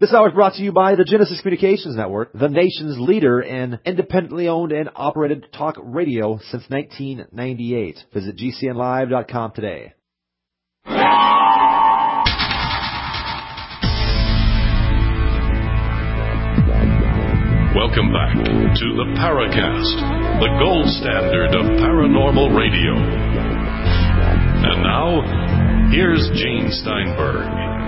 This hour is brought to you by the Genesis Communications Network, the nation's leader in independently owned and operated talk radio since 1998. Visit GCNlive.com today. Welcome back to the Paracast, the gold standard of paranormal radio. And now, here's Gene Steinberg.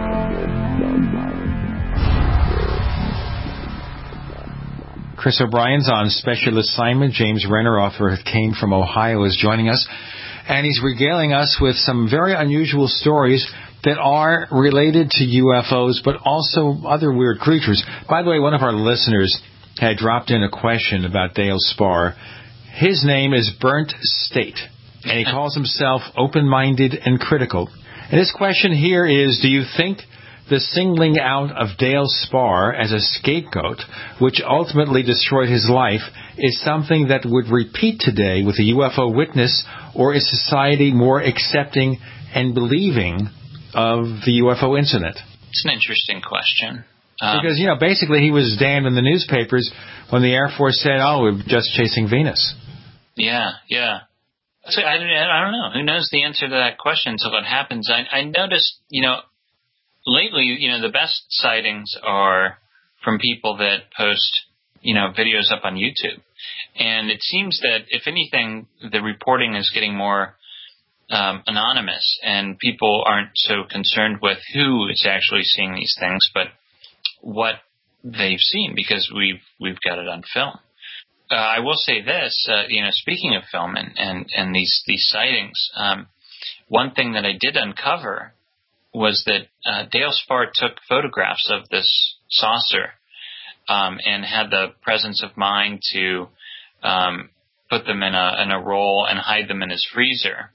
Chris O'Brien's on special assignment. James Renner, author of Came from Ohio, is joining us. And he's regaling us with some very unusual stories that are related to UFOs, but also other weird creatures. By the way, one of our listeners had dropped in a question about Dale Spar. His name is Burnt State, and he calls himself open-minded and critical. And his question here is, do you think the singling out of Dale Spar as a scapegoat, which ultimately destroyed his life, is something that would repeat today with a UFO witness, or is society more accepting and believing of the UFO incident? It's an interesting question. Because, basically he was damned in the newspapers when the Air Force said, we're just chasing Venus. Yeah. So I don't know. Who knows the answer to that question until it happens? I noticed, lately, the best sightings are from people that post, videos up on YouTube. And it seems that, if anything, the reporting is getting more anonymous, and people aren't so concerned with who is actually seeing these things, but what they've seen, because we've got it on film. I will say this, speaking of film and these sightings, one thing that I did uncover was that Dale Spar took photographs of this saucer and had the presence of mind to put them in a roll and hide them in his freezer.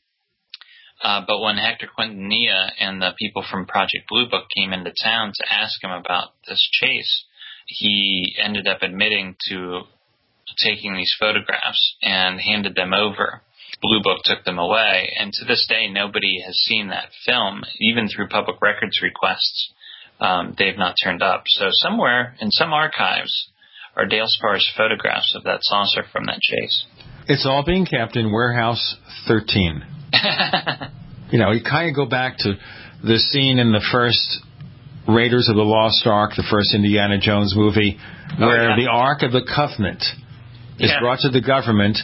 But when Hector Quintanilla and the people from Project Blue Book came into town to ask him about this chase, he ended up admitting to taking these photographs and handed them over. Blue Book took them away, and to this day, nobody has seen that film. Even through public records requests, they've not turned up. So somewhere in some archives are Dale Spar's photographs of that saucer from that chase. It's all being kept in Warehouse 13. You kind of go back to the scene in the first Raiders of the Lost Ark, the first Indiana Jones movie, where the Ark of the Covenant is brought to the government,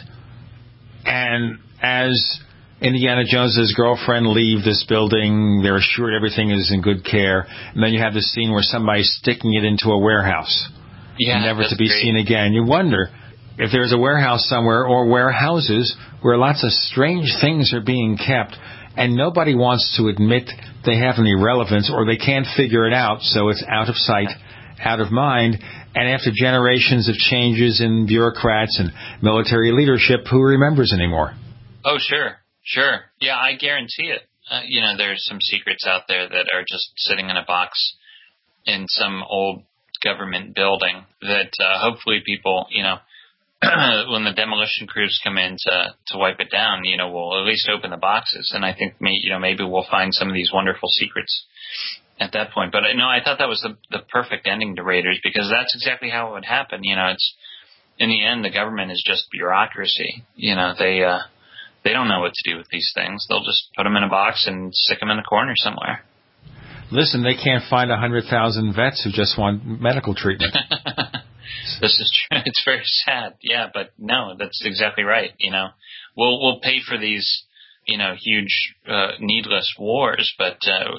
and as Indiana Jones's girlfriend leave this building, they're assured everything is in good care, and then you have the scene where somebody's sticking it into a warehouse, never to be seen again. You wonder if there's a warehouse somewhere, or warehouses, where lots of strange things are being kept, and nobody wants to admit they have any relevance, or they can't figure it out, so it's out of sight, out of mind. And after generations of changes in bureaucrats and military leadership, who remembers anymore? Oh, sure. Yeah, I guarantee it. There's some secrets out there that are just sitting in a box in some old government building that hopefully people, when the demolition crews come in to wipe it down, we'll at least open the boxes. And I think, maybe we'll find some of these wonderful secrets at that point. But I thought that was the perfect ending to Raiders, because that's exactly how it would happen. It's, in the end, the government is just bureaucracy. They don't know what to do with these things. They'll just put them in a box and stick them in a corner somewhere. Listen, they can't find 100,000 vets who just want medical treatment. This is true. It's very sad. Yeah, but no, that's exactly right. We'll pay for these, huge, needless wars, but,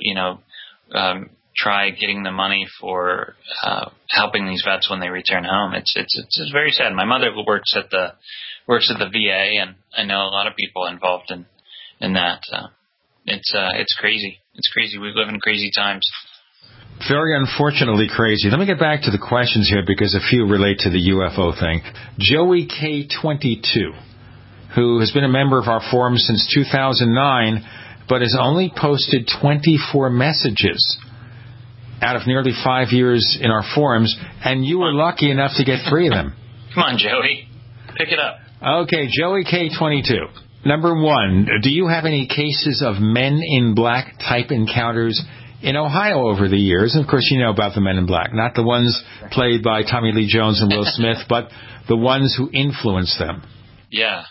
try getting the money for helping these vets when they return home. It's very sad. My mother works at the VA, and I know a lot of people involved in that. It's crazy. It's crazy. We live in crazy times. Very unfortunately crazy. Let me get back to the questions here, because a few relate to the UFO thing. Joey K22, who has been a member of our forum since 2009, but has only posted 24 messages out of nearly 5 years in our forums, and you were lucky enough to get 3 of them. Come on, Joey. Pick it up. Okay, Joey K22. Number 1, do you have any cases of men in black type encounters in Ohio over the years. And, of course, you know about the Men in Black. Not the ones played by Tommy Lee Jones and Will Smith, but the ones who influenced them. Yeah.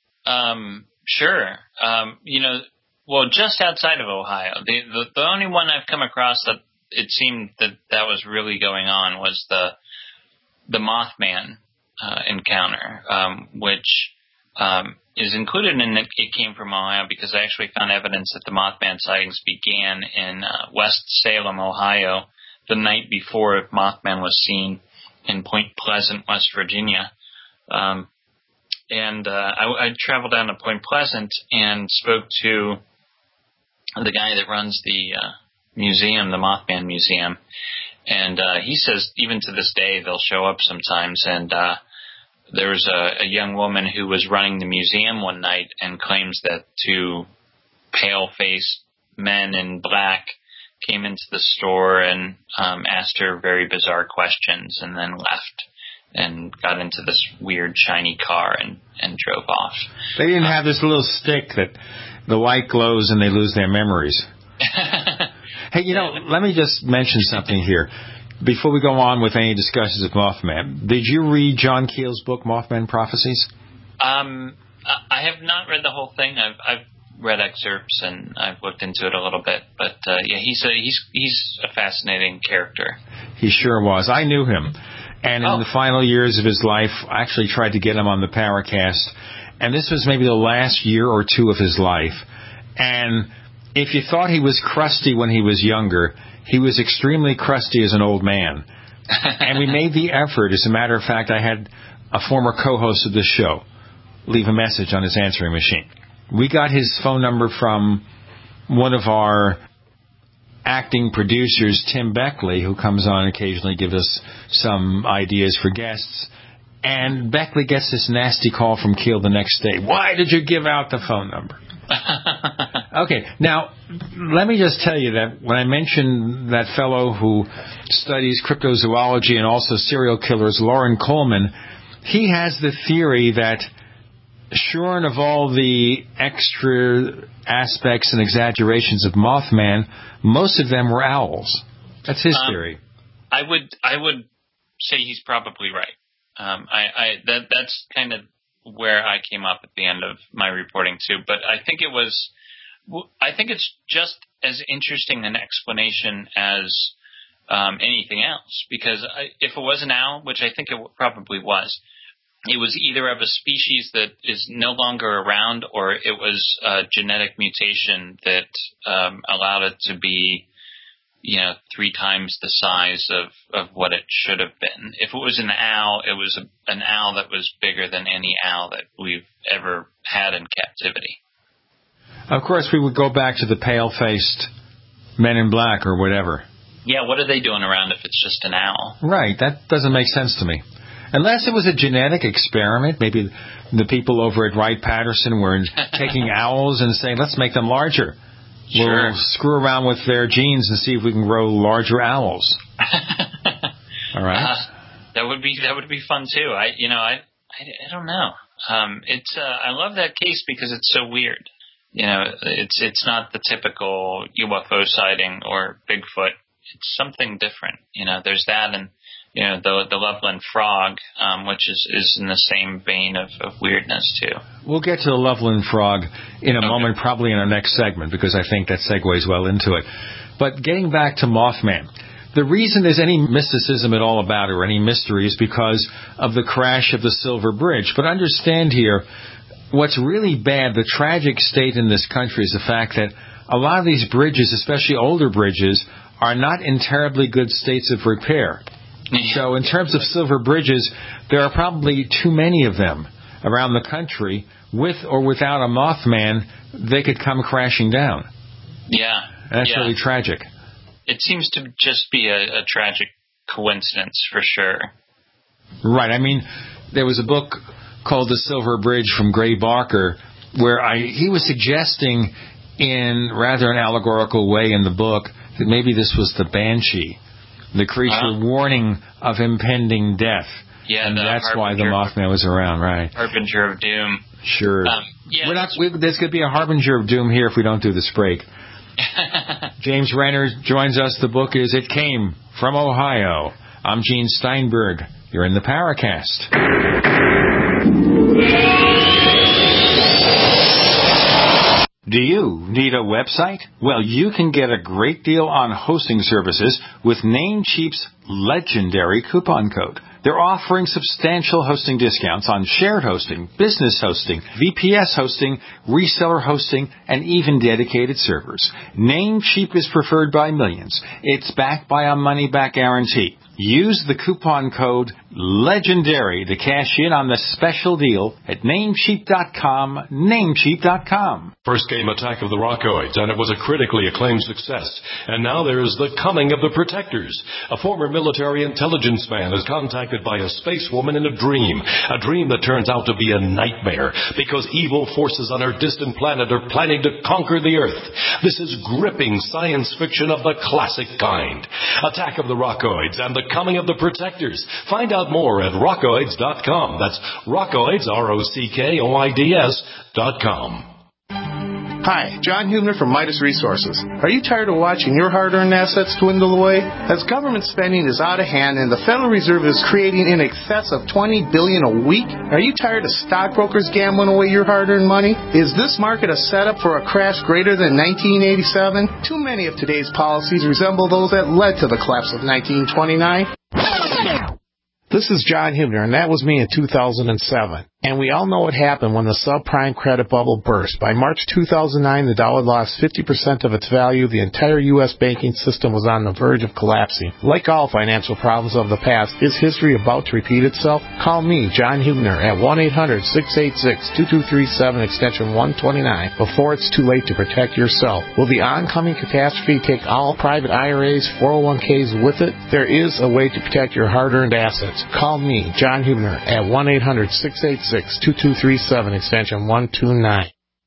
Sure. Well, just outside of Ohio, the only one I've come across that it seemed that was really going on was the Mothman encounter, which is included in It Came from Ohio, because I actually found evidence that the Mothman sightings began in West Salem, Ohio, the night before Mothman was seen in Point Pleasant, West Virginia. I traveled down to Point Pleasant and spoke to the guy that runs the museum, the Mothman Museum. And he says even to this day they'll show up sometimes. And there was a young woman who was running the museum one night and claims that two pale-faced men in black came into the store and asked her very bizarre questions and then left and got into this weird shiny car and drove off. They didn't have this little stick that the light glows and they lose their memories. Hey, let me just mention something here. Before we go on with any discussions of Mothman, did you read John Keel's book, Mothman Prophecies? I have not read the whole thing. I've read excerpts and I've looked into it a little bit. But, he's a fascinating character. He sure was. I knew him. And in the final years of his life, I actually tried to get him on the Paracast. And this was maybe the last year or two of his life. And if you thought he was crusty when he was younger, he was extremely crusty as an old man. And we made the effort. As a matter of fact, I had a former co-host of this show leave a message on his answering machine. We got his phone number from one of our acting producers, Tim Beckley, who comes on occasionally, give us some ideas for guests. And Beckley gets this nasty call from Keel the next day. Why did you give out the phone number? Okay, now, let me just tell you that when I mentioned that fellow who studies cryptozoology and also serial killers, Loren Coleman, he has the theory that shorn of all the extra aspects and exaggerations of Mothman, most of them were owls. That's his theory. I would say he's probably right. That's kind of where I came up at the end of my reporting too. But I think it's just as interesting an explanation as anything else. Because if it was an owl, which I think it probably was, it was either of a species that is no longer around, or it was a genetic mutation that allowed it to be, 3 times the size of what it should have been. If it was an owl, it was an owl that was bigger than any owl that we've ever had in captivity. Of course, we would go back to the pale-faced Men in Black or whatever. Yeah, what are they doing around if it's just an owl? Right, that doesn't make sense to me. Unless it was a genetic experiment, maybe the people over at Wright-Patterson were taking owls and saying, let's make them larger. Sure. We'll screw around with their genes and see if we can grow larger owls. All right. That would be fun too. I don't know. I love that case because it's so weird. It's not the typical UFO sighting or Bigfoot. It's something different. There's that, and the Loveland Frog, which is in the same vein of weirdness too. We'll get to the Loveland Frog in a moment, probably in our next segment, because I think that segues well into it. But getting back to Mothman, the reason there's any mysticism at all about it or any mystery is because of the crash of the Silver Bridge. But understand here, what's really bad, the tragic state in this country is the fact that a lot of these bridges, especially older bridges, are not in terribly good states of repair. So in terms of silver bridges, there are probably too many of them around the country. With or without a Mothman, they could come crashing down. Yeah. That's really tragic. It seems to just be a tragic coincidence for sure. Right. I mean, there was a book called The Silver Bridge from Gray Barker where he was suggesting in rather an allegorical way in the book that maybe this was the Banshee, the creature warning of impending death. Yeah, and that's why the Mothman was around, right? Harbinger of Doom. Sure. There's going to be a Harbinger of Doom here if we don't do this break. James Renner joins us. The book is It Came from Ohio. I'm Gene Steinberg. You're in the Paracast. Do you need a website? Well, you can get a great deal on hosting services with Namecheap's legendary coupon code. They're offering substantial hosting discounts on shared hosting, business hosting, VPS hosting, reseller hosting, and even dedicated servers. Namecheap is preferred by millions. It's backed by a money-back guarantee. Use the coupon code LEGENDARY to cash in on the special deal at Namecheap.com, Namecheap.com. First came Attack of the Rockoids, and it was a critically acclaimed success. And now there's The Coming of the Protectors. A former military intelligence man is contacted by a space woman in a dream that turns out to be a nightmare because evil forces on her distant planet are planning to conquer the Earth. This is gripping science fiction of the classic kind. Attack of the Rockoids and The Coming of the Protectors. Find out more at rockoids.com. That's Rockoids, ROCKOIDS.com. Hi, John Hubner from Midas Resources. Are you tired of watching your hard-earned assets dwindle away? As government spending is out of hand and the Federal Reserve is creating in excess of $20 billion a week, are you tired of stockbrokers gambling away your hard-earned money? Is this market a setup for a crash greater than 1987? Too many of today's policies resemble those that led to the collapse of 1929. This is John Hubner, and that was me in 2007. And we all know what happened when the subprime credit bubble burst. By March 2009, the dollar lost 50% of its value. The entire U.S. banking system was on the verge of collapsing. Like all financial problems of the past, is history about to repeat itself? Call me, John Hubner, at 1-800-686-2237, extension 129, before it's too late to protect yourself. Will the oncoming catastrophe take all private IRAs, 401ks with it? There is a way to protect your hard-earned assets. Call me, John Hubner, at 1-800-686-2237, extension 129.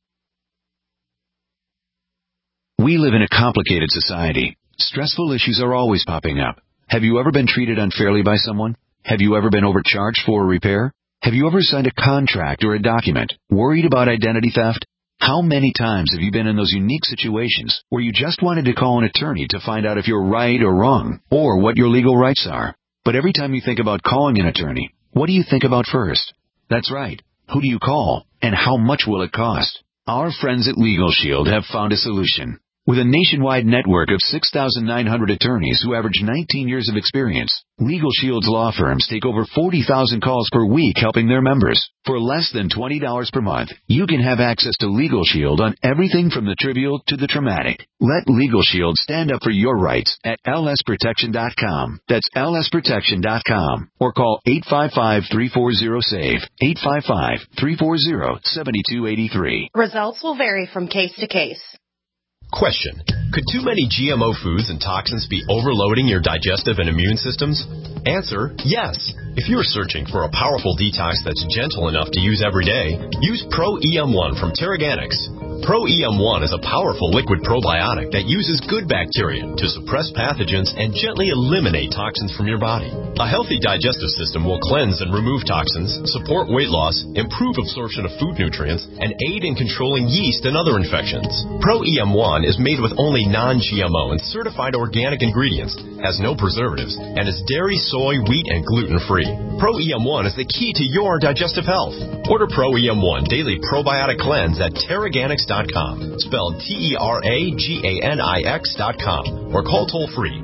We live in a complicated society. Stressful issues are always popping up. Have you ever been treated unfairly by someone? Have you ever been overcharged for a repair? Have you ever signed a contract or a document? Worried about identity theft? How many times have you been in those unique situations where you just wanted to call an attorney to find out if you're right or wrong, or what your legal rights are? But every time you think about calling an attorney, what do you think about first? That's right. Who do you call, and how much will it cost? Our friends at Legal Shield have found a solution. With a nationwide network of 6,900 attorneys who average 19 years of experience, Legal Shield's law firms take over 40,000 calls per week helping their members. For less than $20 per month, you can have access to Legal Shield on everything from the trivial to the traumatic. Let Legal Shield stand up for your rights at lsprotection.com. That's lsprotection.com. Or call 855-340-SAVE, 855-340-7283. Results will vary from case to case. Question: could too many GMO foods and toxins be overloading your digestive and immune systems? Answer: yes. If you're searching for a powerful detox that's gentle enough to use every day, use Pro-EM1 from Teraganix. Pro-EM1 is a powerful liquid probiotic that uses good bacteria to suppress pathogens and gently eliminate toxins from your body. A healthy digestive system will cleanse and remove toxins, support weight loss, improve absorption of food nutrients, and aid in controlling yeast and other infections. Pro-EM1 is made with only non-GMO and certified organic ingredients, has no preservatives, and is dairy, soy, wheat, and gluten-free. Pro-EM1 is the key to your digestive health. Order Pro-EM1 Daily Probiotic Cleanse at Teraganix.com, spelled Teraganix.com, or call toll-free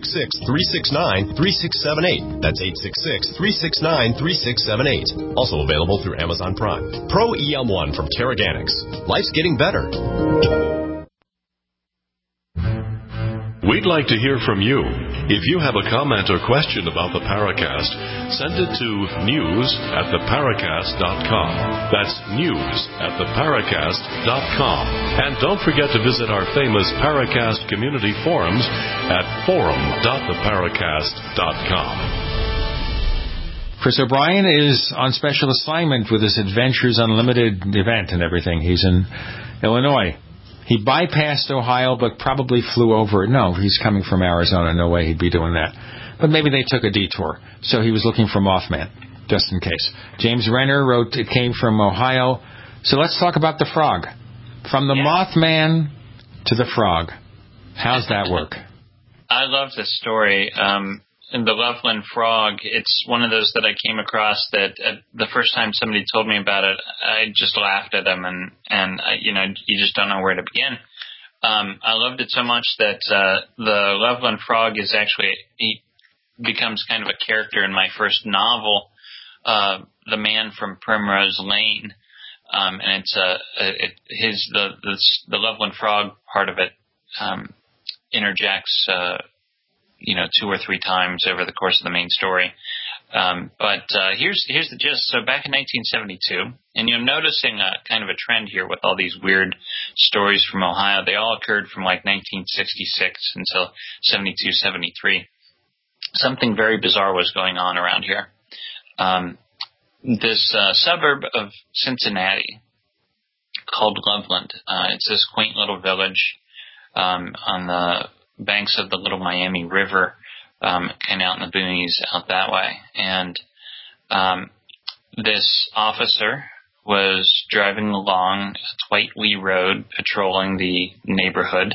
866-369-3678. That's 866-369-3678. Also available through Amazon Prime. Pro-EM1 from Teraganix. Life's getting better. We'd like to hear from you. If you have a comment or question about the Paracast, send it to news@theparacast.com. That's news@theparacast.com. And don't forget to visit our famous Paracast community forums at forum.theparacast.com. Chris O'Brien is on special assignment with his Adventures Unlimited event and everything. He's in Illinois. He bypassed Ohio, but probably flew over it. No, he's coming from Arizona. No way he'd be doing that. But maybe they took a detour. So he was looking for Mothman, just in case. James Renner wrote It Came from Ohio. So let's talk about the frog. From the Mothman to the frog. How's that work? I love this story. And the Loveland Frog, it's one of those that I came across that the first time somebody told me about it, I just laughed at them, and you just don't know where to begin. I loved it so much that the Loveland Frog is actually, he becomes kind of a character in my first novel, The Man from Primrose Lane. And it's the Loveland Frog part of it interjects 2 or 3 times over the course of the main story. But here's the gist. So back in 1972, and you're noticing a kind of a trend here with all these weird stories from Ohio. They all occurred from like 1966 until 72, 73. Something very bizarre was going on around here. This suburb of Cincinnati called Loveland. It's this quaint little village on the banks of the Little Miami River, kind of out in the boonies out that way. And this officer was driving along Twightwee Road, patrolling the neighborhood,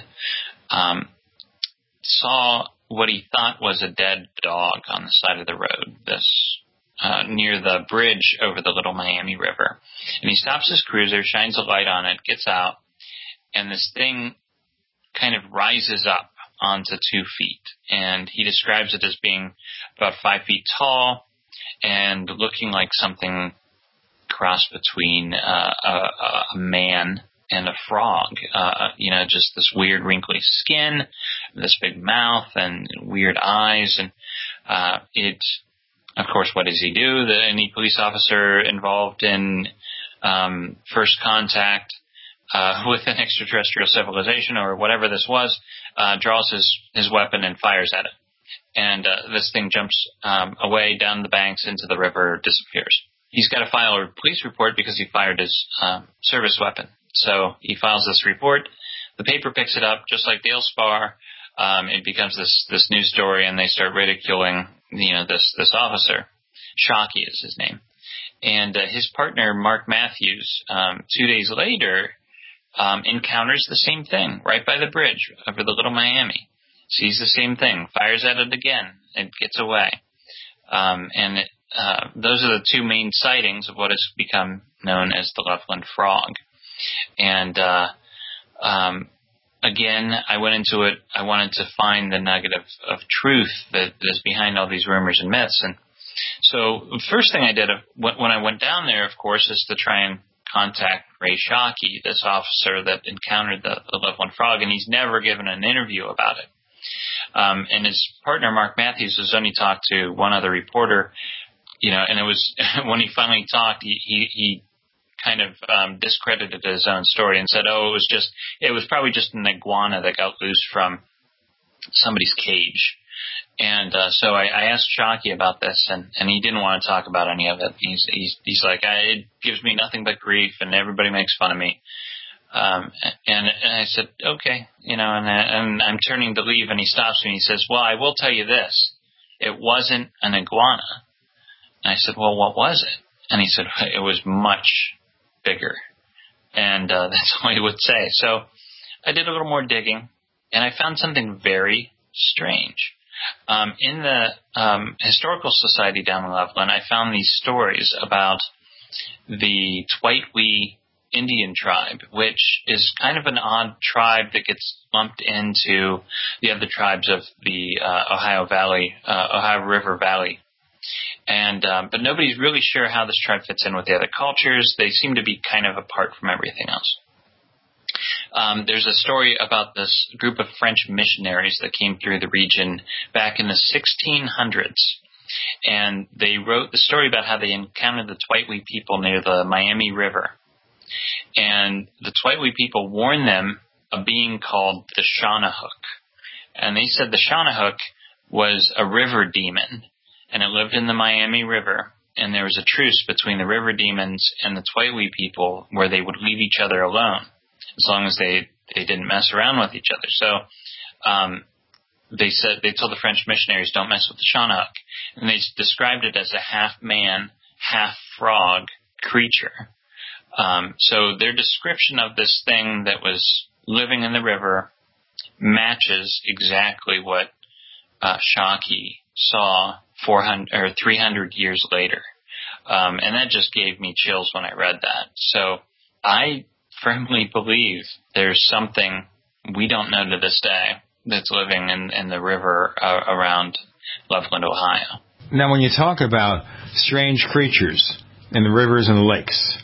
saw what he thought was a dead dog on the side of the road, near the bridge over the Little Miami River. And he stops his cruiser, shines a light on it, gets out, and this thing kind of rises up onto 2 feet. And he describes it as being about 5 feet tall and looking like something crossed between a man and a frog. Just this weird wrinkly skin, this big mouth, and weird eyes. And of course, what does he do? Any police officer involved in first contact with an extraterrestrial civilization or whatever this was, draws his weapon and fires at it. And this thing jumps away down the banks into the river, disappears. He's got to file a police report because he fired his service weapon. So he files this report. The paper picks it up, just like Dale Spar. It becomes this news story, and they start ridiculing this officer. Shockey is his name. And his partner, Mark Matthews, 2 days later, encounters the same thing right by the bridge over the Little Miami. Sees the same thing, fires at it again, and gets away. Those are the 2 main sightings of what has become known as the Loveland Frog. And again, I went into it, I wanted to find the nugget of truth that is behind all these rumors and myths. And so the first thing I did when I went down there, of course, is to try and contact Ray Shockey, this officer that encountered the Loveland Frog, and he's never given an interview about it. And his partner, Mark Matthews, has only talked to one other reporter, and it was when he finally talked, he kind of discredited his own story and said, it was probably just an iguana that got loose from somebody's cage. And so I asked Shockey about this, and he didn't want to talk about any of it. He's like, it gives me nothing but grief, and everybody makes fun of me. And I said, okay, and I'm turning to leave, and he stops me, and he says, well, I will tell you this. It wasn't an iguana. And I said, well, what was it? And he said, it was much bigger. And that's all he would say. So I did a little more digging, and I found something very strange. In the Historical Society down in Loveland, I found these stories about the Twightwee Indian tribe, which is kind of an odd tribe that gets lumped into the other tribes of the Ohio River Valley. And but nobody's really sure how this tribe fits in with the other cultures. They seem to be kind of apart from everything else. There's a story about this group of French missionaries that came through the region back in the 1600s. And they wrote the story about how they encountered the Twightwee people near the Miami River. And the Twightwee people warned them of a being called the Shawnahook. And they said the Shawnahook was a river demon, and it lived in the Miami River. And there was a truce between the river demons and the Twightwee people where they would leave each other alone, as long as they didn't mess around with each other. So they told the French missionaries, don't mess with the Shawnahook. And they described it as a half-man, half-frog creature. So their description of this thing that was living in the river matches exactly what Shaki saw 400 or 300 years later. And that just gave me chills when I read that. So I firmly believe there's something we don't know to this day that's living in the river around Loveland, Ohio. Now, when you talk about strange creatures in the rivers and the lakes,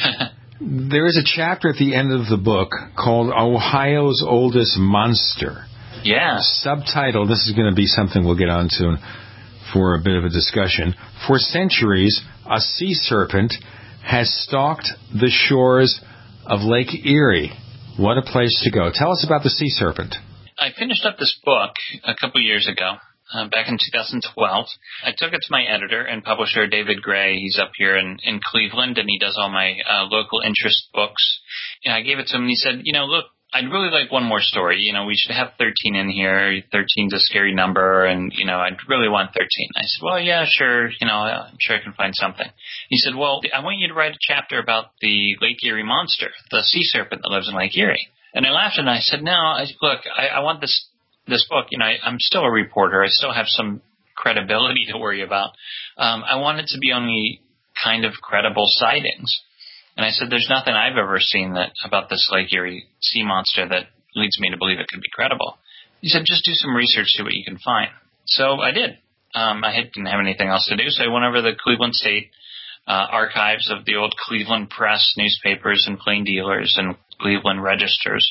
there is a chapter at the end of the book called Ohio's Oldest Monster. Yeah. Subtitle, this is going to be something we'll get onto for a bit of a discussion. For centuries, a sea serpent has stalked the shores of Lake Erie. What a place to go. Tell us about the sea serpent. I finished up this book a couple years ago, back in 2012. I took it to my editor and publisher, David Gray. He's up here in Cleveland, and he does all my local interest books. And I gave it to him, and he said, look, I'd really like one more story. We should have 13 in here. 13's a scary number, and, I'd really want 13. I said, well, yeah, sure. I'm sure I can find something. He said, well, I want you to write a chapter about the Lake Erie monster, the sea serpent that lives in Lake Erie. And I laughed, and I said, no, look, I want this book. I'm still a reporter. I still have some credibility to worry about. I want it to be only kind of credible sightings. And I said, there's nothing I've ever seen about this Lake Erie sea monster that leads me to believe it could be credible. He said, just do some research, see what you can find. So I did. I didn't have anything else to do, so I went over to the Cleveland State archives of the old Cleveland Press newspapers and plain dealers and Cleveland registers.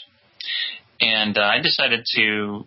And I decided to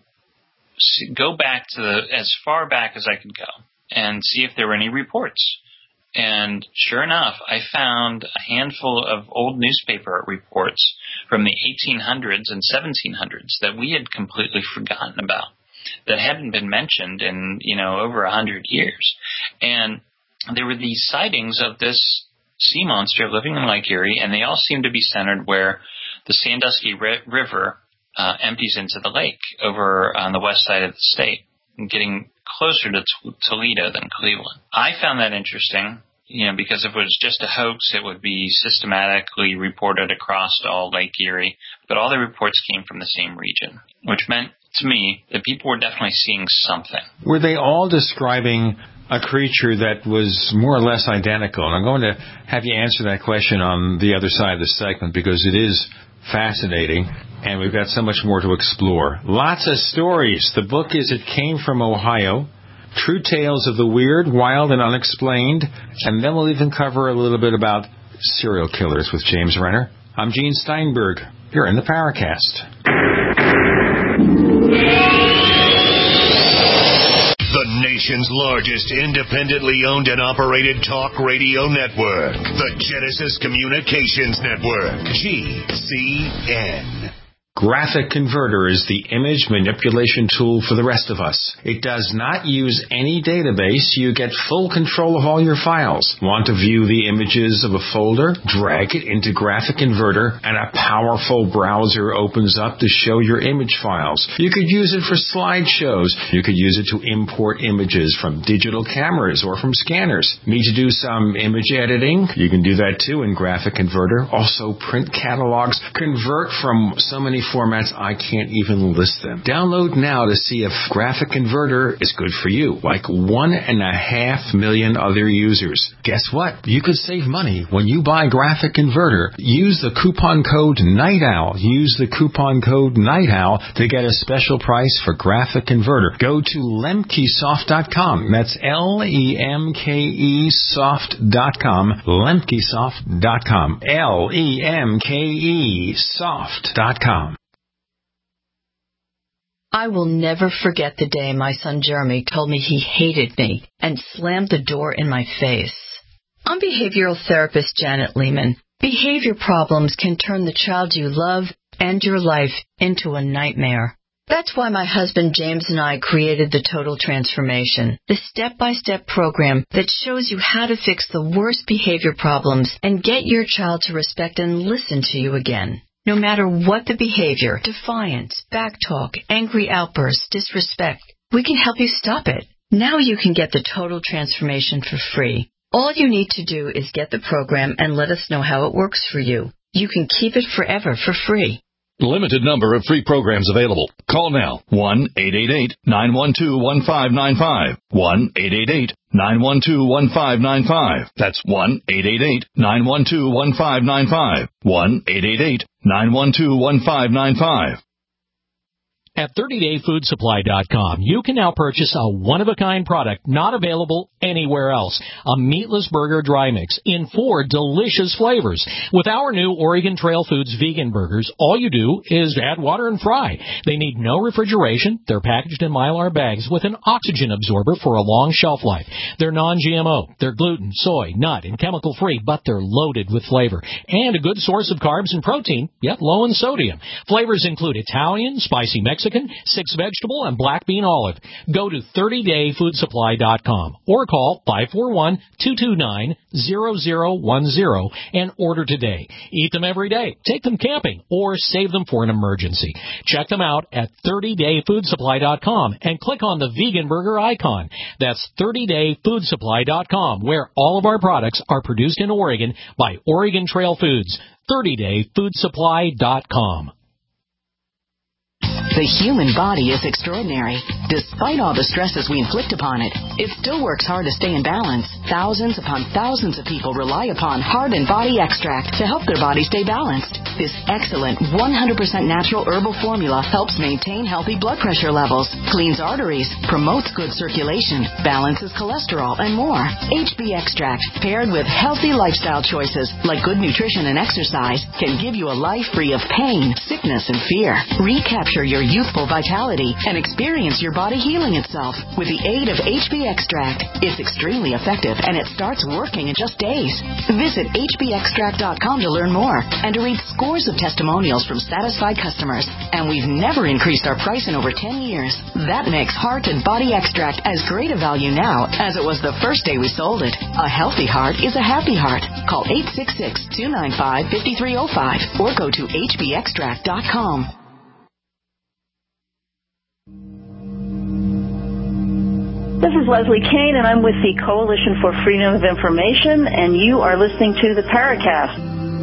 go back to as far back as I could go and see if there were any reports. And sure enough, I found a handful of old newspaper reports from the 1800s and 1700s that we had completely forgotten about, that hadn't been mentioned in, over 100 years. And there were these sightings of this sea monster living in Lake Erie, and they all seemed to be centered where the Sandusky River empties into the lake over on the west side of the state, getting closer to Toledo than Cleveland. I found that interesting, because if it was just a hoax, it would be systematically reported across all Lake Erie. But all the reports came from the same region, which meant to me that people were definitely seeing something. Were they all describing a creature that was more or less identical? And I'm going to have you answer that question on the other side of the segment, because it is fascinating, and we've got so much more to explore. Lots of stories. The book is It Came from Ohio, True Tales of the Weird, Wild, and Unexplained, and then we'll even cover a little bit about serial killers with James Renner. I'm Gene Steinberg. You're in the Paracast. The nation's largest independently owned and operated talk radio network. The Genesis Communications Network. GCN. Graphic Converter is the image manipulation tool for the rest of us. It does not use any database. You get full control of all your files. Want to view the images of a folder? Drag it into Graphic Converter, and a powerful browser opens up to show your image files. You could use it for slideshows. You could use it to import images from digital cameras or from scanners. Need to do some image editing? You can do that too in Graphic Converter. Also print catalogs. Convert from so many formats I can't even list them. Download now to see if Graphic Converter is good for you, like 1.5 million other users. Guess what? You could save money when you buy Graphic Converter. Use the coupon code Night Owl. Use the coupon code Night Owl to get a special price for Graphic Converter. Go to lemkesoft.com. That's LEMKEsoft.com. Lemkesoft.com. LEMKEsoft.com. I will never forget the day my son Jeremy told me he hated me and slammed the door in my face. I'm behavioral therapist Janet Lehman. Behavior problems can turn the child you love and your life into a nightmare. That's why my husband James and I created the Total Transformation, the step-by-step program that shows you how to fix the worst behavior problems and get your child to respect and listen to you again. No matter what the behavior, defiance, backtalk, angry outbursts, disrespect, we can help you stop it. Now you can get the Total Transformation for free. All you need to do is get the program and let us know how it works for you. You can keep it forever for free. Limited number of free programs available. Call now. 1-888-912-1595. 1-888-912-1595. That's 1-888-912-1595. 1-888-912-1595. At 30dayfoodsupply.com, you can now purchase a one-of-a-kind product not available anywhere else. A meatless burger dry mix in 4 delicious flavors. With our new Oregon Trail Foods vegan burgers, all you do is add water and fry. They need no refrigeration. They're packaged in Mylar bags with an oxygen absorber for a long shelf life. They're non-GMO. They're gluten, soy, nut, and chemical-free, but they're loaded with flavor. And a good source of carbs and protein, yet low in sodium. Flavors include Italian, spicy Mexican, 6 vegetable, and black bean olive. Go to 30dayfoodsupply.com or call 541-229-0010 and order today. Eat them every day, take them camping, or save them for an emergency. Check them out at 30dayfoodsupply.com and click on the vegan burger icon. That's 30dayfoodsupply.com, where all of our products are produced in Oregon by Oregon Trail Foods. 30dayfoodsupply.com. The human body is extraordinary. Despite all the stresses we inflict upon it, it still works hard to stay in balance. Thousands upon thousands of people rely upon Heart and Body Extract to help their body stay balanced. This excellent 100% natural herbal formula helps maintain healthy blood pressure levels, cleans arteries, promotes good circulation, balances cholesterol, and more. HB Extract, paired with healthy lifestyle choices like good nutrition and exercise, can give you a life free of pain, sickness, and fear. Recapture your youthful vitality and experience your body healing itself with the aid of HB Extract. It's extremely effective and it starts working in just days. Visit hbextract.com to learn more and to read scores of testimonials from satisfied customers. And we've never increased our price in over 10 years. That makes Heart and Body Extract as great a value now as it was the first day we sold it. A healthy heart is a happy heart. Call 866-295-5305 or go to hbextract.com. This is Leslie Kane, and I'm with the Coalition for Freedom of Information, and you are listening to the Paracast.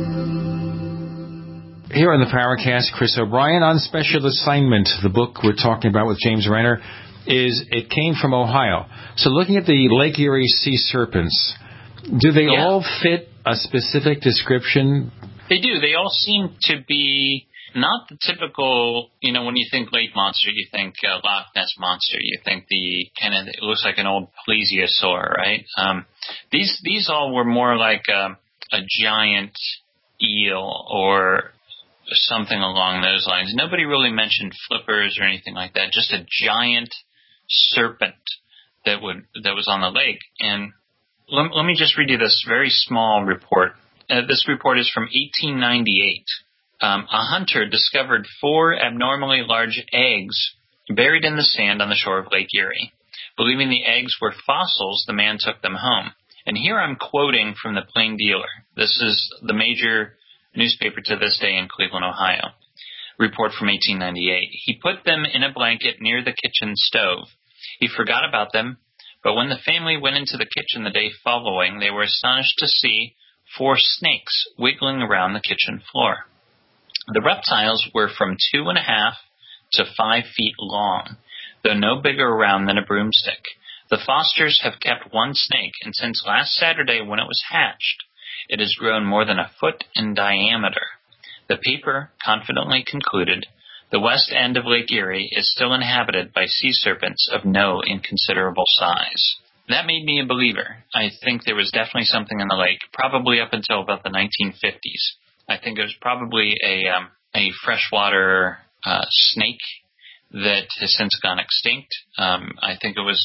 Here on the Paracast, Chris O'Brien on special assignment. The book we're talking about with James Renner is It Came from Ohio. So looking at the Lake Erie sea serpents, do they all fit a specific description? They do. They all seem to be not the typical, when you think lake monster, you think Loch Ness monster. You think it looks like an old plesiosaur, right? These all were more like a giant eel or something along those lines. Nobody really mentioned flippers or anything like that. Just a giant serpent that was on the lake. And let me just read you this very small report. This report is from 1898. A hunter discovered 4 abnormally large eggs buried in the sand on the shore of Lake Erie. Believing the eggs were fossils, the man took them home. And here I'm quoting from the Plain Dealer. This is the major newspaper to this day in Cleveland, Ohio. Report from 1898. He put them in a blanket near the kitchen stove. He forgot about them, but when the family went into the kitchen the day following, they were astonished to see 4 snakes wiggling around the kitchen floor. The reptiles were from 2.5 to 5 feet long, though no bigger around than a broomstick. The Fosters have kept 1 snake, and since last Saturday when it was hatched, it has grown more than a foot in diameter. The paper confidently concluded, the west end of Lake Erie is still inhabited by sea serpents of no inconsiderable size. That made me a believer. I think there was definitely something in the lake, probably up until about the 1950s. I think it was probably a freshwater snake that has since gone extinct. I think it was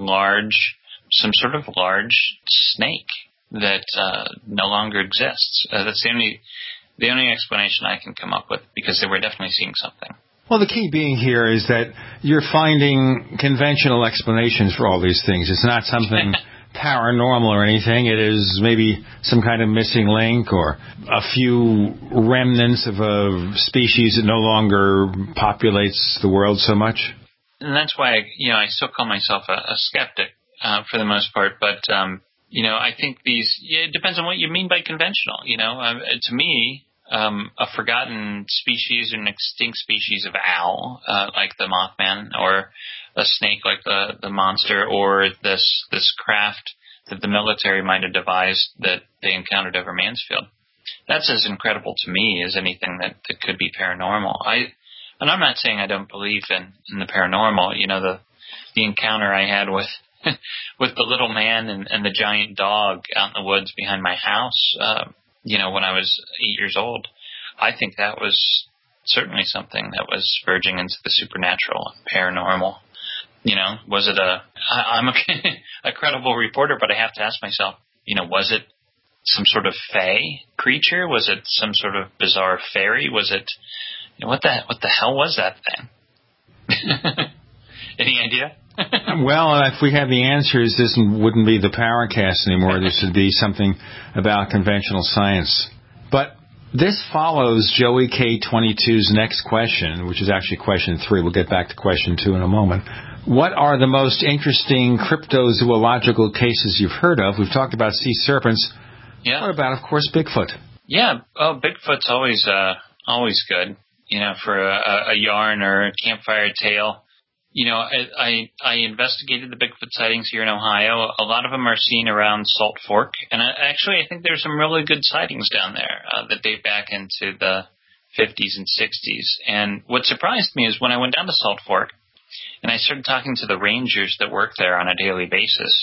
some sort of large snake that no longer exists. That's the only explanation I can come up with, because they were definitely seeing something. Well, the key being here is that you're finding conventional explanations for all these things. It's not something paranormal or anything. It is maybe some kind of missing link or a few remnants of a species that no longer populates the world so much. And that's why I still call myself a skeptic for the most part. But I think it depends on what you mean by conventional. To me, a forgotten species, an extinct species of owl, like the Mothman, or a snake like the monster, or this craft that the military might have devised that they encountered over Mansfield. That's as incredible to me as anything that could be paranormal. And I'm not saying I don't believe in the paranormal. You know, the encounter I had with with the little man and the giant dog out in the woods behind my house, when I was 8 years old, I think that was certainly something that was verging into the supernatural, paranormal. You know, was it I'm a credible reporter, but I have to ask myself, was it some sort of fae creature? Was it some sort of bizarre fairy? Was it, what the hell was that thing? Any idea? Well, if we had the answers, this wouldn't be the Paracast anymore. This would be something about conventional science. But this follows Joey K22's next question, which is actually question 3. We'll get back to question 2 in a moment. What are the most interesting cryptozoological cases you've heard of? We've talked about sea serpents. Yeah. What about, of course, Bigfoot? Yeah. Oh, Bigfoot's always good, for a yarn or a campfire tale. I investigated the Bigfoot sightings here in Ohio. A lot of them are seen around Salt Fork. And I think there's some really good sightings down there that date back into the 50s and 60s. And what surprised me is when I went down to Salt Fork and I started talking to the rangers that work there on a daily basis,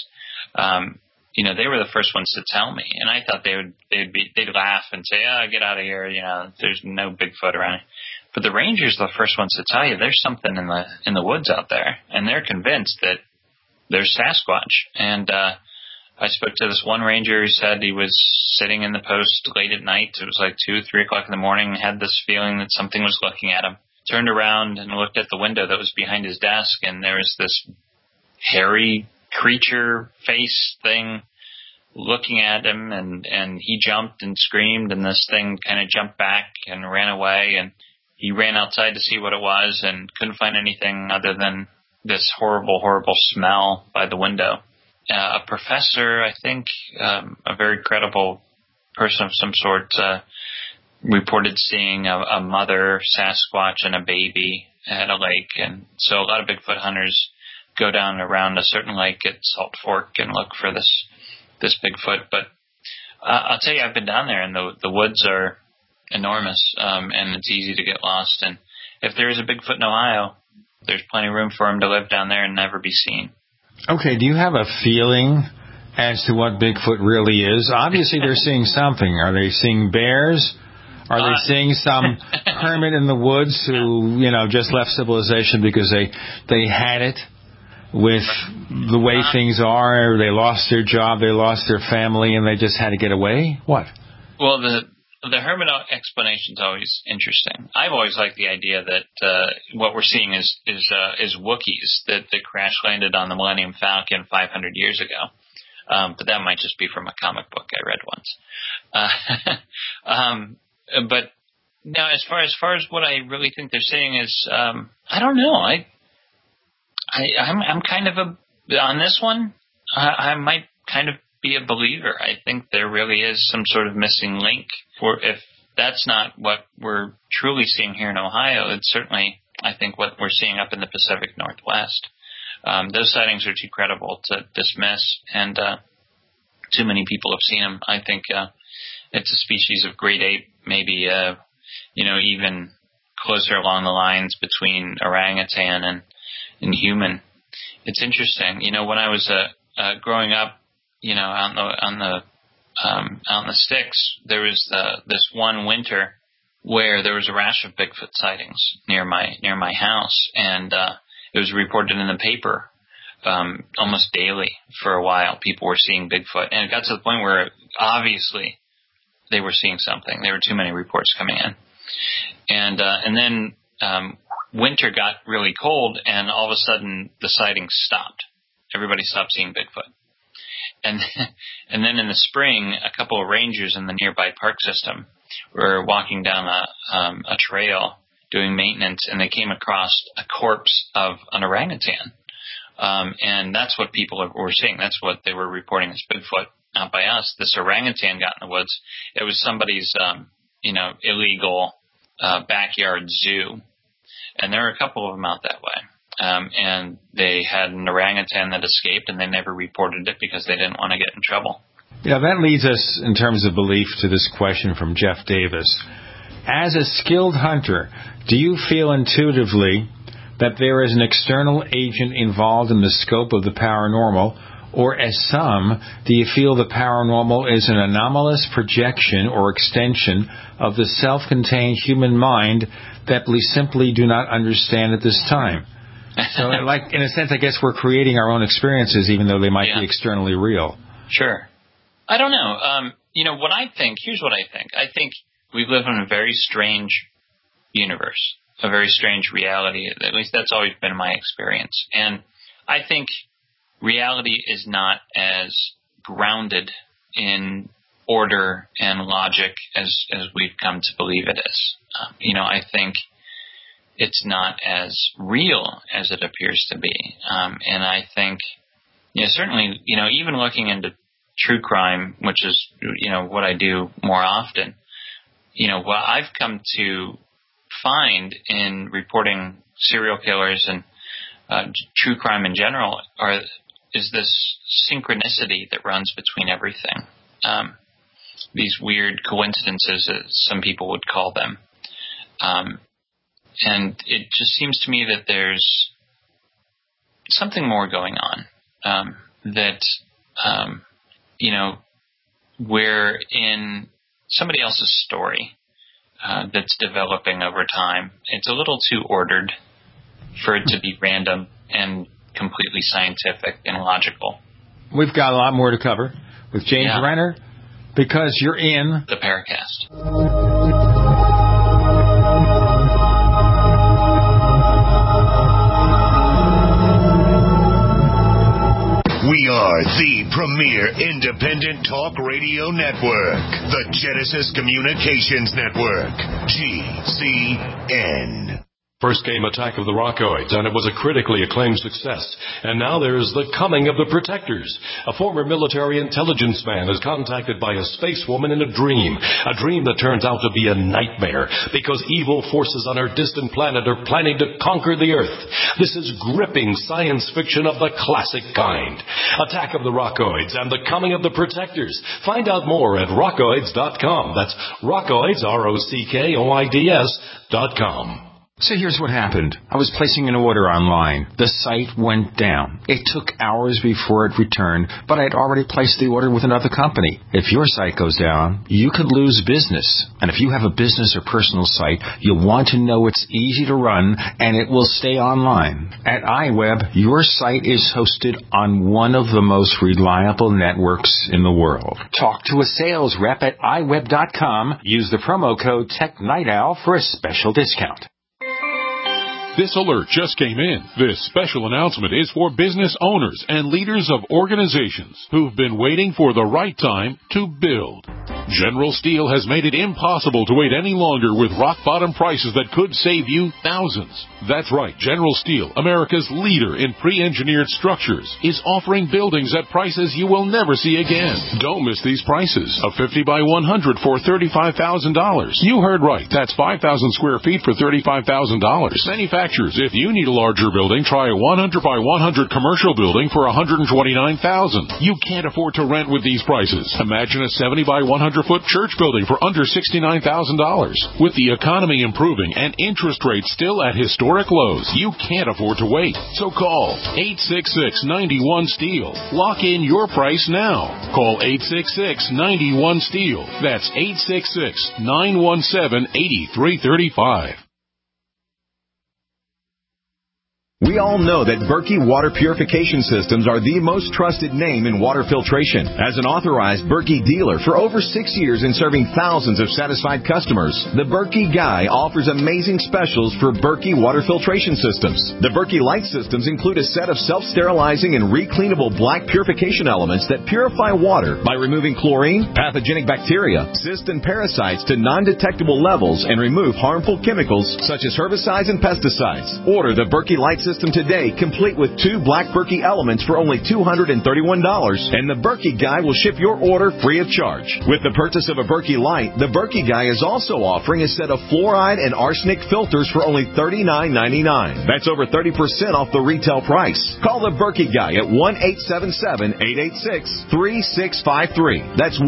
they were the first ones to tell me. And I thought they'd laugh and say, get out of here. There's no Bigfoot around. But the rangers are the first ones to tell you there's something in the woods out there, and they're convinced that there's Sasquatch. And I spoke to this one ranger who said he was sitting in the post late at night. It was like 2, 3 o'clock in the morning, and had this feeling that something was looking at him. Turned around and looked at the window that was behind his desk, and there was this hairy creature face thing looking at him, and he jumped and screamed, and this thing kind of jumped back and ran away, and he ran outside to see what it was and couldn't find anything other than this horrible, horrible smell by the window. A professor, I think, a very credible person of some sort, reported seeing a mother Sasquatch and a baby at a lake. And so a lot of Bigfoot hunters go down around a certain lake at Salt Fork and look for this Bigfoot. But I'll tell you, I've been down there, and the woods are enormous, and it's easy to get lost. And if there is a Bigfoot in Ohio, there's plenty of room for him to live down there and never be seen. Okay, do you have a feeling as to what Bigfoot really is? Obviously, they're seeing something. Are they seeing bears? Are they seeing some hermit in the woods who, just left civilization because they had it with the way things are? They lost their job, they lost their family, and they just had to get away? What? Well, the hermit explanation is always interesting. I've always liked the idea that what we're seeing is Wookiees that crash landed on the Millennium Falcon 500 years ago. But that might just be from a comic book I read once. But now, as far as what I really think they're saying is, I don't know. I'm kind of on this one. I might kind of be a believer. I think there really is some sort of missing link. For if that's not what we're truly seeing here in Ohio, it's certainly, I think, what we're seeing up in the Pacific Northwest. Those sightings are too credible to dismiss, and too many people have seen them. I think it's a species of great ape, maybe even closer along the lines between orangutan and human. It's interesting. When I was growing up, out in the sticks, there was this one winter where there was a rash of Bigfoot sightings near my house, and it was reported in the paper almost daily for a while. People were seeing Bigfoot, and it got to the point where obviously they were seeing something. There were too many reports coming in, and then winter got really cold, and all of a sudden the sightings stopped. Everybody stopped seeing Bigfoot. And then in the spring, a couple of rangers in the nearby park system were walking down a trail doing maintenance, and they came across a corpse of an orangutan. And that's what people were seeing. That's what they were reporting as Bigfoot. Not by us. This orangutan got in the woods. It was somebody's, illegal backyard zoo. And there are a couple of them out that way. And they had an orangutan that escaped, and they never reported it because they didn't want to get in trouble. Yeah, that leads us, in terms of belief, to this question from Jeff Davis. As a skilled hunter, do you feel intuitively that there is an external agent involved in the scope of the paranormal, or as some, do you feel the paranormal is an anomalous projection or extension of the self-contained human mind that we simply do not understand at this time? So, like, in a sense, I guess we're creating our own experiences, even though they might be externally real. Sure. I don't know. What I think, here's what I think. I think we live in a very strange universe, a very strange reality. At least that's always been my experience. And I think reality is not as grounded in order and logic as we've come to believe it is. I think it's not as real as it appears to be. And I think, certainly, even looking into true crime, which is, what I do more often, what I've come to find in reporting serial killers and true crime in general is this synchronicity that runs between everything. These weird coincidences, as some people would call them. And it just seems to me that there's something more going on, we're in somebody else's story that's developing over time. It's a little too ordered for it to be random and completely scientific and logical. We've got a lot more to cover with James Renner, because you're in the Paracast. We are the premier independent talk radio network, the Genesis Communications Network, GCN. First came Attack of the Rockoids, and it was a critically acclaimed success. And now there's The Coming of the Protectors. A former military intelligence man is contacted by a space woman in a dream that turns out to be a nightmare, because evil forces on our distant planet are planning to conquer the Earth. This is gripping science fiction of the classic kind. Attack of the Rockoids and The Coming of the Protectors. Find out more at rockoids.com. That's Rockoids, ROCKOIDS.com. So here's what happened. I was placing an order online. The site went down. It took hours before it returned, but I had already placed the order with another company. If your site goes down, you could lose business. And if you have a business or personal site, you'll want to know it's easy to run and it will stay online. At iWeb, your site is hosted on one of the most reliable networks in the world. Talk to a sales rep at iWeb.com. Use the promo code TechNightOwl for a special discount. This alert just came in. This special announcement is for business owners and leaders of organizations who've been waiting for the right time to build. General Steel has made it impossible to wait any longer with rock-bottom prices that could save you thousands. That's right. General Steel, America's leader in pre-engineered structures, is offering buildings at prices you will never see again. Don't miss these prices. A 50 by 100 for $35,000. You heard right. That's 5,000 square feet for $35,000. Manufacturers, if you need a larger building, try a 100 by 100 commercial building for $129,000. You can't afford to rent with these prices. Imagine a 70 by 100-foot church building for under $69,000. With the economy improving and interest rates still at historic lows, you can't afford to wait. So call 866-91-STEEL. Lock in your price now. Call 866-91-STEEL. That's 866-917-8335. We all know that Berkey Water Purification Systems are the most trusted name in water filtration. As an authorized Berkey dealer for over 6 years and serving thousands of satisfied customers, the Berkey Guy offers amazing specials for Berkey Water Filtration Systems. The Berkey Light Systems include a set of self-sterilizing and recleanable black purification elements that purify water by removing chlorine, pathogenic bacteria, cysts, and parasites to non-detectable levels and remove harmful chemicals such as herbicides and pesticides. Order the Berkey Light system today, complete with 2 Black Berkey elements for only $231, and the Berkey Guy will ship your order free of charge. With the purchase of a Berkey Light, the Berkey Guy is also offering a set of fluoride and arsenic filters for only $39.99. That's over 30% off the retail price. Call the Berkey Guy at 1-877-886-3653. That's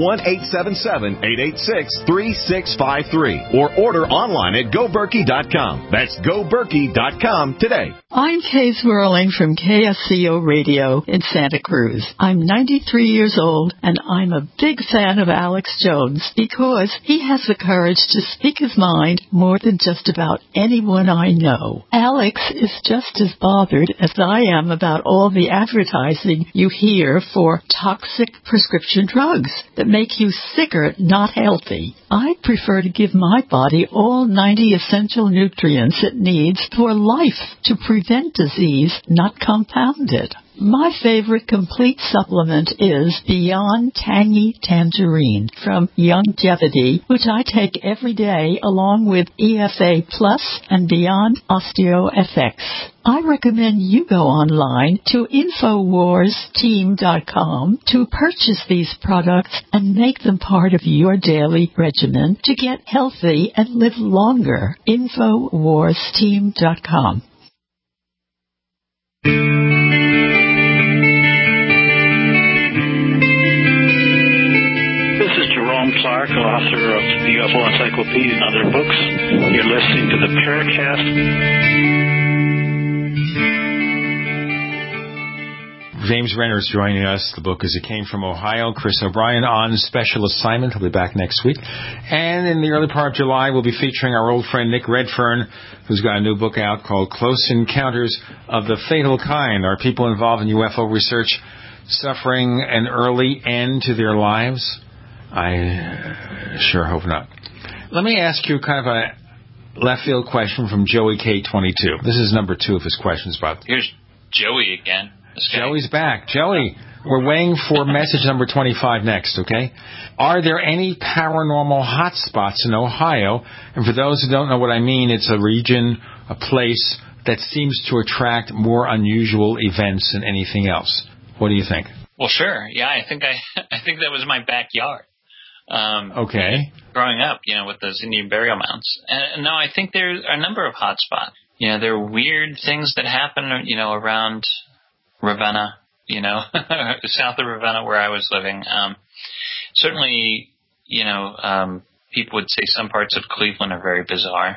1-877-886-3653. Or order online at GoBerkey.com. That's GoBerkey.com today. I'm Kay Swirling from KSCO Radio in Santa Cruz. I'm 93 years old, and I'm a big fan of Alex Jones because he has the courage to speak his mind more than just about anyone I know. Alex is just as bothered as I am about all the advertising you hear for toxic prescription drugs that make you sicker, not healthy. I prefer to give my body all 90 essential nutrients it needs for life to prevent disease, not compound it. My favorite complete supplement is Beyond Tangy Tangerine from Youngevity, which I take every day along with EFA Plus and Beyond OsteoFX. I recommend you go online to InfoWarsTeam.com to purchase these products and make them part of your daily regimen to get healthy and live longer. InfoWarsTeam.com. Clark, author of the UFO Encyclopedia and other books. You're listening to the Paracast. James Renner is joining us. The book is It Came From Ohio. Chris O'Brien on special assignment. He'll be back next week. And in the early part of July, we'll be featuring our old friend Nick Redfern, who's got a new book out called Close Encounters of the Fatal Kind. Are people involved in UFO research suffering an early end to their lives? I sure hope not. Let me ask you kind of a left field question from Joey K22. This is number 2 of his questions, Bob. Here's Joey again. Joey's back. Joey, we're waiting for message number 25 next, okay? Are there any paranormal hotspots in Ohio? And for those who don't know what I mean, it's a region, a place that seems to attract more unusual events than anything else. What do you think? Well, sure. Yeah, I think that was my backyard. Okay. Growing up, with those Indian burial mounds. And no, I think there are a number of hot spots. There are weird things that happen, around Ravenna, south of Ravenna where I was living. Certainly, people would say some parts of Cleveland are very bizarre.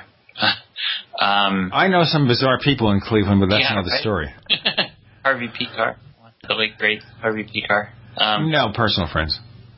I know some bizarre people in Cleveland, but that's another story. Harvey Pekar, the late great Harvey Pekar. No, personal friends.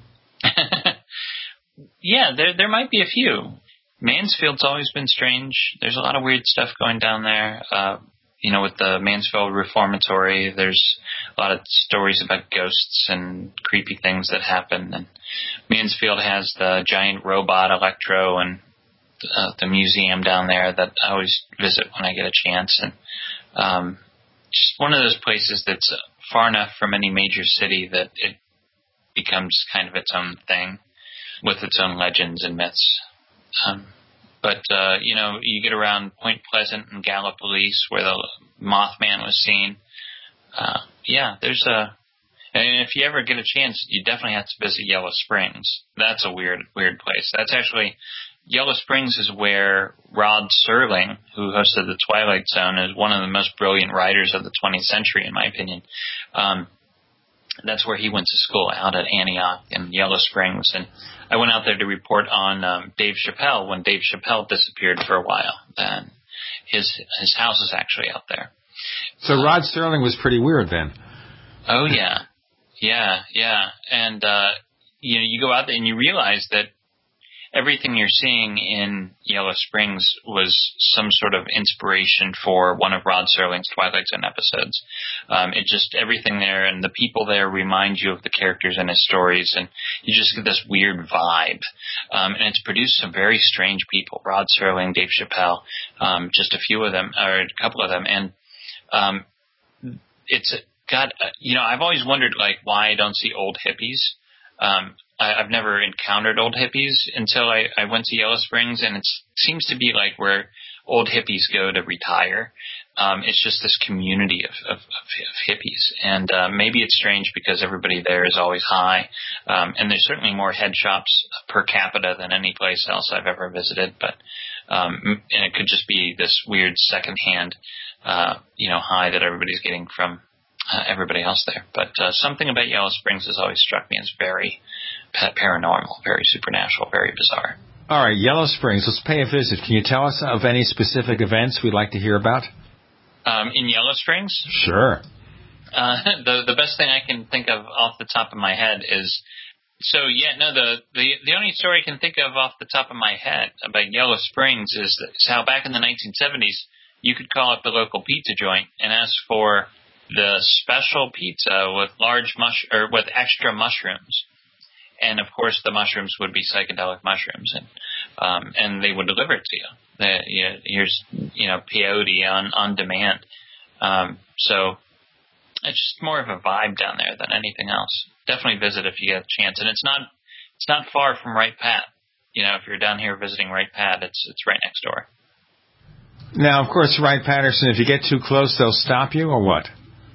Yeah, there might be a few. Mansfield's always been strange. There's a lot of weird stuff going down there. With the Mansfield Reformatory, there's a lot of stories about ghosts and creepy things that happen. And Mansfield has the giant robot Electro and the museum down there that I always visit when I get a chance. And just one of those places that's far enough from any major city that it becomes kind of its own thing with its own legends and myths. But you get around Point Pleasant and Gallipolis where the Mothman was seen. And if you ever get a chance, you definitely have to visit Yellow Springs. That's a weird place. That's actually, Yellow Springs is where Rod Serling, who hosted The Twilight Zone, is one of the most brilliant writers of the 20th century, in my opinion. That's where he went to school, out at Antioch in Yellow Springs. And I went out there to report on Dave Chappelle when Dave Chappelle disappeared for a while. And his house is actually out there. So Rod Serling was pretty weird then. Oh, yeah. Yeah. And, you go out there and you realize that everything you're seeing in Yellow Springs was some sort of inspiration for one of Rod Serling's Twilight Zone episodes. Everything there and the people there remind you of the characters in his stories, and you just get this weird vibe. And it's produced some very strange people, Rod Serling, Dave Chappelle, just a few of them, or a couple of them. And it's got, I've always wondered, why I don't see old hippies. I've never encountered old hippies until I went to Yellow Springs, and it seems to be where old hippies go to retire. it's just this community of hippies. And maybe it's strange because everybody there is always high. And there's certainly more head shops per capita than any place else I've ever visited. But and it could just be this weird secondhand, high that everybody's getting from everybody else there. But something about Yellow Springs has always struck me as very paranormal, very supernatural, very bizarre. All right, Yellow Springs, let's pay a visit. Can you tell us of any specific events we'd like to hear about? In Yellow Springs? Sure. The best thing I can think of off the top of my head is, the only story I can think of off the top of my head about Yellow Springs is how back in the 1970s, you could call up the local pizza joint and ask for the special pizza with with extra mushrooms. And of course, the mushrooms would be psychedelic mushrooms, and they would deliver it to you. Here's peyote on demand. So it's just more of a vibe down there than anything else. Definitely visit if you get a chance, and it's not far from Wright Pat. If you're down here visiting Wright Pat, it's right next door. Now, of course, Wright-Patterson, if you get too close, they'll stop you, or what?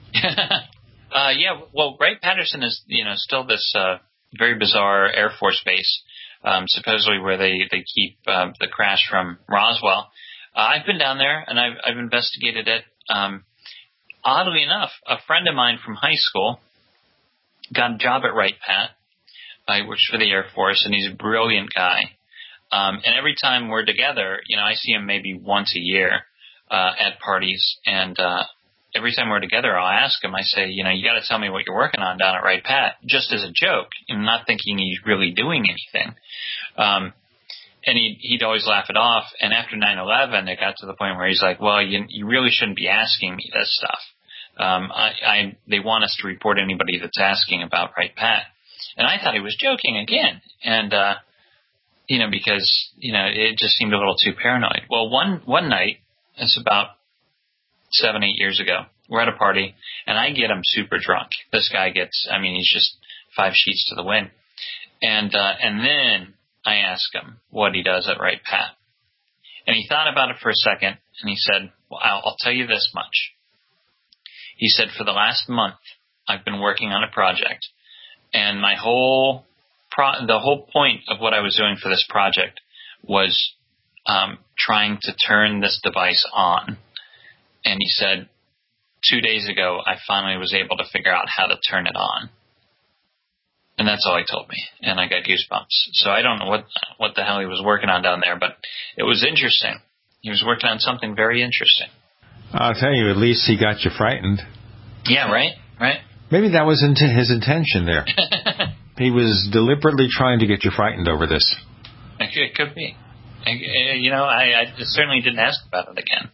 Well, Wright-Patterson is still this very bizarre Air Force base, supposedly where they keep the crash from Roswell. I've been down there and I've investigated it. Oddly enough, a friend of mine from high school got a job at Wright Pat. He works for the Air Force, and he's a brilliant guy. And every time we're together, I see him maybe once a year at parties, and every time we're together, I'll ask him, I say, you got to tell me what you're working on down at Wright Pat, just as a joke, not thinking he's really doing anything. And he'd always laugh it off. And after 9/11, it got to the point where he's like, well, you really shouldn't be asking me this stuff. They want us to report anybody that's asking about Wright Pat. And I thought he was joking again. And, because, it just seemed a little too paranoid. Well, one night, it's about 7-8 years ago, we're at a party, and I get him super drunk. This guy he's just 5 sheets to the wind. And then I ask him what he does at Wright Pat. And he thought about it for a second, and he said, well, I'll tell you this much. He said, for the last month, I've been working on a project, and my whole the whole point of what I was doing for this project was trying to turn this device on. And he said, 2 days ago, I finally was able to figure out how to turn it on. And that's all he told me. And I got goosebumps. So I don't know what the hell he was working on down there, but it was interesting. He was working on something very interesting. I'll tell you, at least he got you frightened. Yeah, right. Maybe that was his intention there. He was deliberately trying to get you frightened over this. It could be. I certainly didn't ask about it again.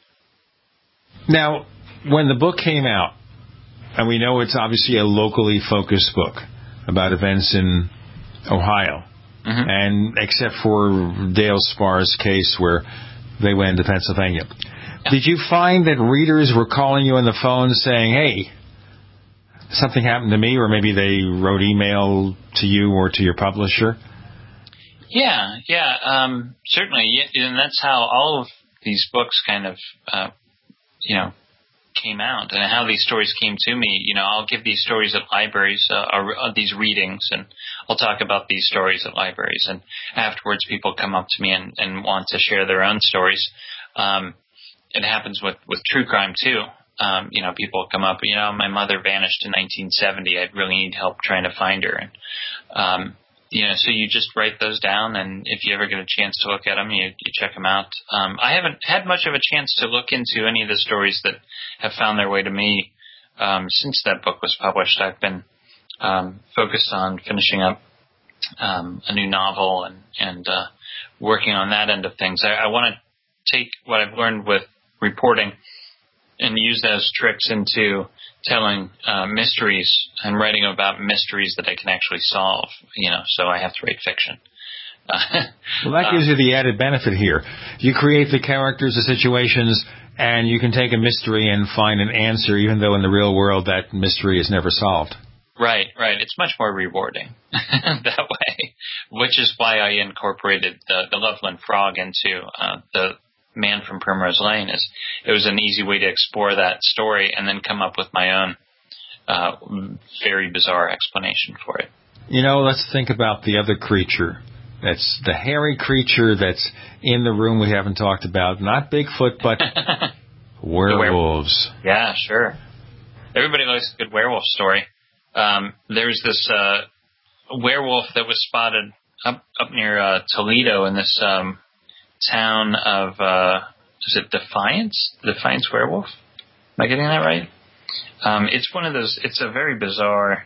Now, when the book came out, and we know it's obviously a locally focused book about events in Ohio, and except for Dale Sparr's case where they went into Pennsylvania, did you find that readers were calling you on the phone saying, hey, something happened to me, or maybe they wrote email to you or to your publisher? Yeah, certainly. And that's how all of these books kind of, came out, and how these stories came to me. I'll give these stories at libraries, these readings, and I'll talk about these stories at libraries. And afterwards, people come up to me and want to share their own stories. It happens with true crime, too. People come up, my mother vanished in 1970. I'd really need help trying to find her. And, so you just write those down, and if you ever get a chance to look at them, you check them out. I haven't had much of a chance to look into any of the stories that have found their way to me since that book was published. I've been focused on finishing up a new novel and working on that end of things. I want to take what I've learned with reporting and use those tricks into telling mysteries and writing about mysteries that I can actually solve, so I have to write fiction. Well, that gives you the added benefit here. You create the characters, the situations, and you can take a mystery and find an answer, even though in the real world that mystery is never solved. Right. It's much more rewarding that way, which is why I incorporated the Loveland Frog into the Man from Primrose Lane. It was an easy way to explore that story and then come up with my own very bizarre explanation for it. Let's think about the other creature. That's the hairy creature that's in the room we haven't talked about. Not Bigfoot, but werewolves. Yeah, sure. Everybody likes a good werewolf story. There's this werewolf that was spotted up near Toledo in this town of, is it Defiance? The Defiance werewolf? Am I getting that right? It's one of those, it's a very bizarre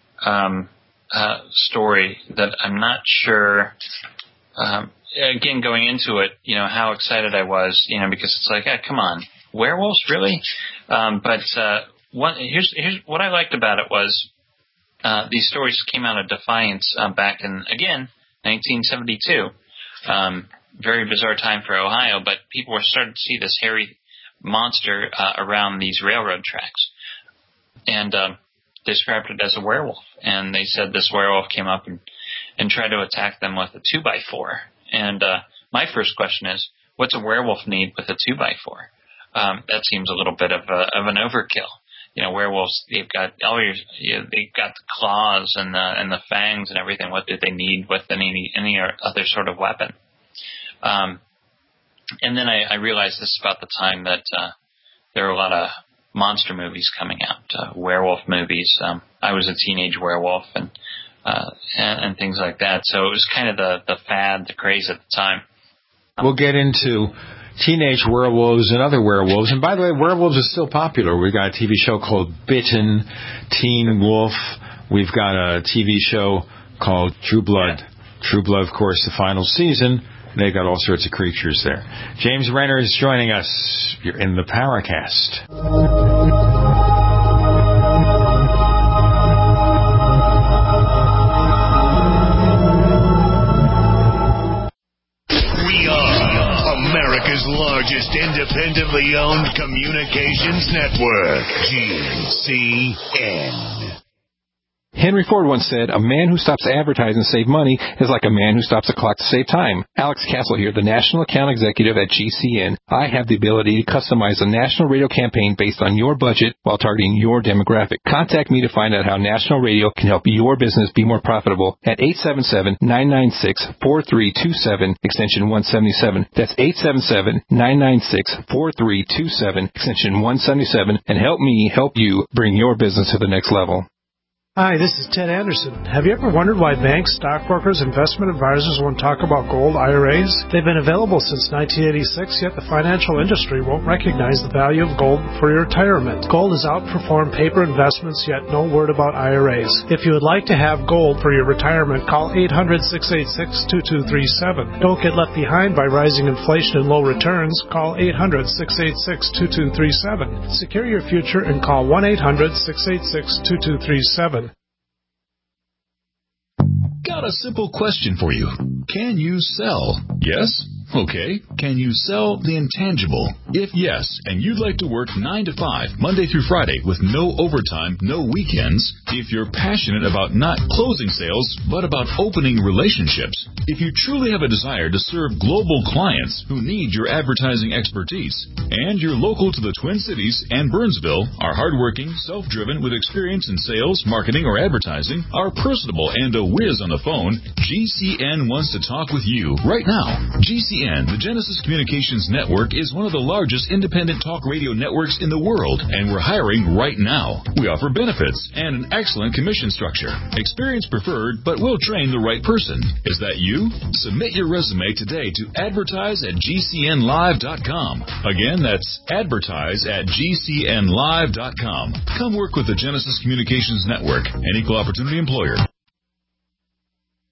story that I'm not sure, again, going into it, how excited I was, because it's like, come on, werewolves, really? Here's what I liked about it was these stories came out of Defiance back in, again, 1972. Very bizarre time for Ohio, but people were starting to see this hairy monster around these railroad tracks. And described it as a werewolf. And they said this werewolf came up and tried to attack them with a 2x4. And my first question is, what's a werewolf need with a 2x4? That seems a little bit of an overkill. Werewolves, they've got they've got the claws and the fangs and everything. What do they need with any other sort of weapon? And then I realized this is about the time that there were a lot of monster movies coming out, werewolf movies. I was a teenage werewolf and things like that. So it was kind of the fad, the craze at the time. We'll get into teenage werewolves and other werewolves. And by the way, werewolves are still popular. We've got a TV show called Bitten, Teen Wolf. We've got a TV show called True Blood. Yeah. True Blood, of course, the final season. They got all sorts of creatures there. James Renner is joining us. You're in the Paracast. We are America's largest independently owned communications network, GCN. Henry Ford once said, a man who stops advertising to save money is like a man who stops a clock to save time. Alex Castle here, the National Account Executive at GCN. I have the ability to customize a national radio campaign based on your budget while targeting your demographic. Contact me to find out how national radio can help your business be more profitable at 877-996-4327, extension 177. That's 877-996-4327, extension 177, and help me help you bring your business to the next level. Hi, this is Ted Anderson. Have you ever wondered why banks, stockbrokers, investment advisors won't talk about gold IRAs? They've been available since 1986, yet the financial industry won't recognize the value of gold for your retirement. Gold has outperformed paper investments, yet no word about IRAs. If you would like to have gold for your retirement, call 800-686-2237. Don't get left behind by rising inflation and low returns. Call 800-686-2237. Secure your future and call 1-800-686-2237. Got a simple question for you. Can you sell? Yes? Okay. Can you sell the intangible? If yes, and you'd like to work 9 to 5, Monday through Friday, with no overtime, no weekends, if you're passionate about not closing sales, but about opening relationships, if you truly have a desire to serve global clients who need your advertising expertise, and you're local to the Twin Cities and Burnsville, are hardworking, self-driven, with experience in sales, marketing, or advertising, are personable, and a whiz on the phone, GCN wants to talk with you right now. GCN, the Genesis Communications Network, is one of the largest independent talk radio networks in the world, and we're hiring right now. We offer benefits and an excellent commission structure. Experience preferred, but we'll train the right person. Is that you? Submit your resume today to advertise@gcnlive.com. Again, that's advertise@gcnlive.com. Come work with the Genesis Communications Network, an equal opportunity employer.